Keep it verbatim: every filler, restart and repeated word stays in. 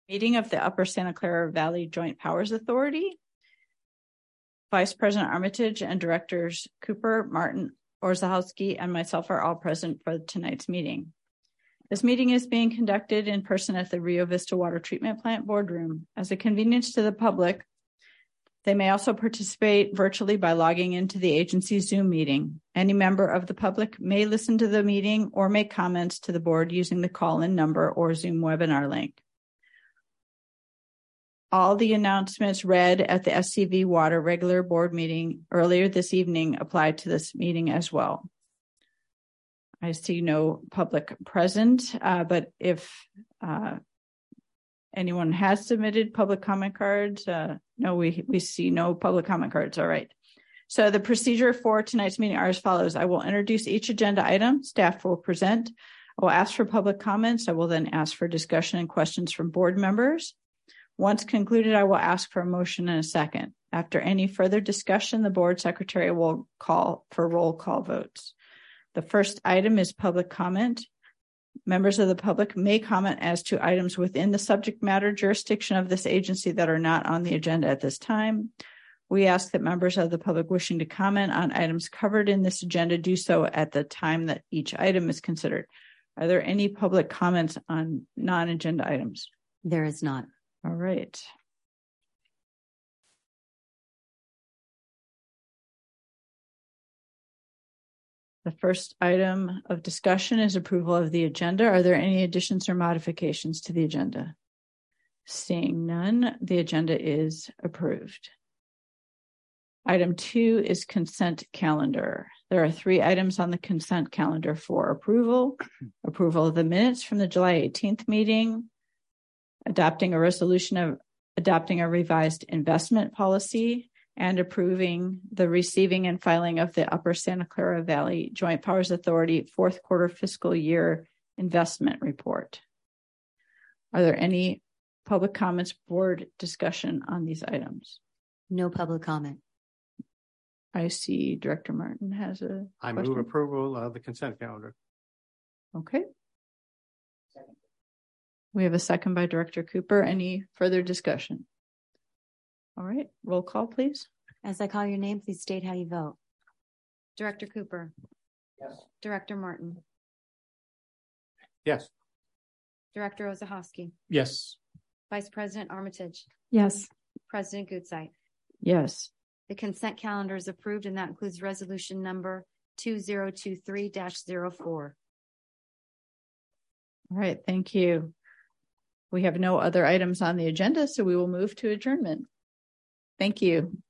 Meeting of the Upper Santa Clara Valley Joint Powers Authority. Vice President Armitage and Directors Cooper, Martin, Orzechowski, and myself are all present for tonight's meeting. This meeting is being conducted in person at the Rio Vista Water Treatment Plant boardroom. As a convenience to the public, they may also participate virtually by logging into the agency's Zoom meeting. Any member of the public may listen to the meeting or make comments to the board using the call-in number or Zoom webinar link. All the announcements read at the S C V Water regular board meeting earlier this evening apply to this meeting as well. I see no public present, uh, but if uh, anyone has submitted public comment cards, uh, no, we, we see no public comment cards. All right. So the procedure for tonight's meeting are as follows. I will introduce each agenda item. Staff will present. I will ask for public comments. I will then ask for discussion and questions from board members. Once concluded, I will ask for a motion and a second. After any further discussion, the board secretary will call for roll call votes. The first item is public comment. Members of the public may comment as to items within the subject matter jurisdiction of this agency that are not on the agenda at this time. We ask that members of the public wishing to comment on items covered in this agenda do so at the time that each item is considered. Are there any public comments on non-agenda items? There is not. All right. The first item of discussion is approval of the agenda. Are there any additions or modifications to the agenda? Seeing none, the agenda is approved. Item two is consent calendar. There are three items on the consent calendar for approval. Approval of the minutes from the July eighteenth meeting, adopting a resolution of adopting a revised investment policy, and approving the receiving and filing of the Upper Santa Clara Valley Joint Powers Authority fourth quarter fiscal year investment report. Are there any public comments, board discussion on these items? No public comment. I see Director Martin has a I question. move approval of the consent calendar. Okay. We have a second by Director Cooper. Any further discussion? All right, roll call, please. As I call your name, please state how you vote. Director Cooper. Yes. Director Martin. Yes. Director Orzechowski. Yes. Vice President Armitage. Yes. President Gutzeit. Yes. The consent calendar is approved, and that includes resolution number two zero two three dash zero four. All right, thank you. We have no other items on the agenda, so we will move to adjournment. Thank you.